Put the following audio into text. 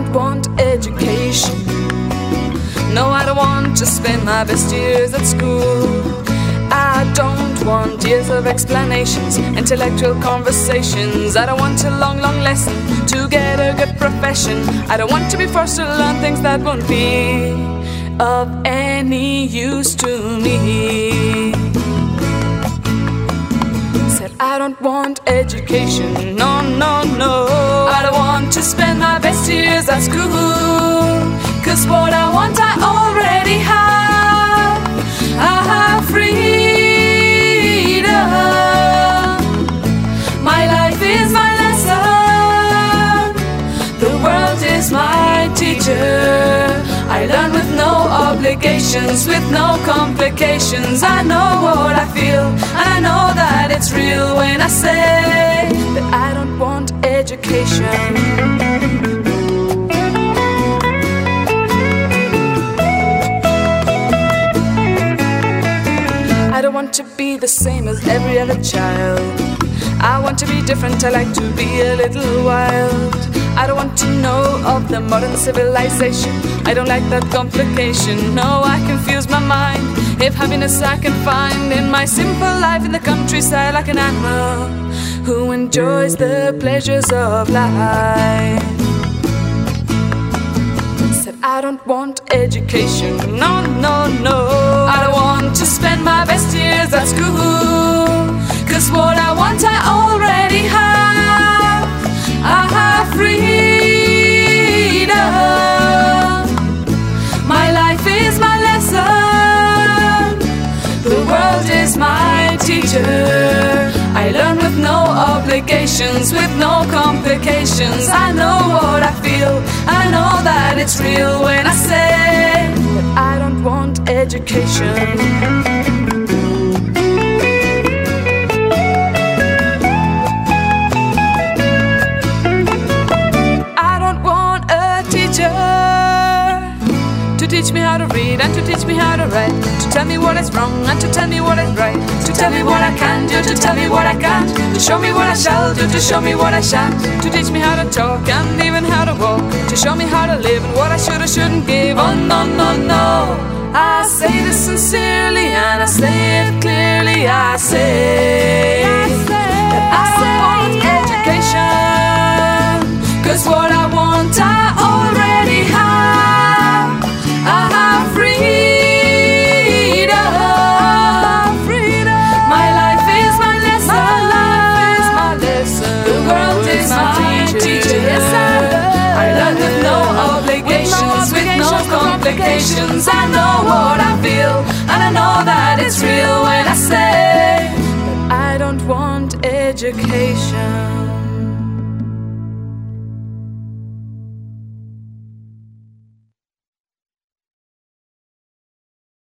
don't want education. No, I don't want to spend my best years at school. I don't want years of explanations, intellectual conversations. I don't want a long, long lesson to get a good profession. I don't want to be forced to learn things that won't be of any use to me. Said I don't want education, no, no, no. I don't want to spend my best years at school, 'cause what I want I already have. I have freedom. My life is my lesson. The world is my teacher. I learn with no obligations, with no complications. I know what I feel, and I know that it's real when I say that I don't want education. I don't want to be the same as every other child. I want to be different, I like to be a little wild. I don't want to know of the modern civilization. I don't like that complication. No, I confuse my mind if happiness I can find in my simple life in the countryside, like an animal who enjoys the pleasures of life. Said I don't want education, no, no, no. I don't want to spend my best years at school, 'cause what I want I already have. I have freedom. My life is my lesson. The world is my teacher. I learn with no obligations, with no complications. I know what I feel, I know that it's real when I say that I don't want education. To teach me how to read and to teach me how to write, to tell me what is wrong and to tell me what is right, to tell me what I can do, to tell me what I can't, to show me what I shall do, to show me what I shan't, to teach me how to talk and even how to walk, to show me how to live and what I should or shouldn't give. Oh no, no, no. I say this sincerely and I say it clearly. I say that I don't want education, 'cause what I want I already have. I have freedom. My life is my lesson. The world is my teacher. Yes, I learn with no obligations, with no complications. I know what I feel, and I know that it's real when I say that I don't want education.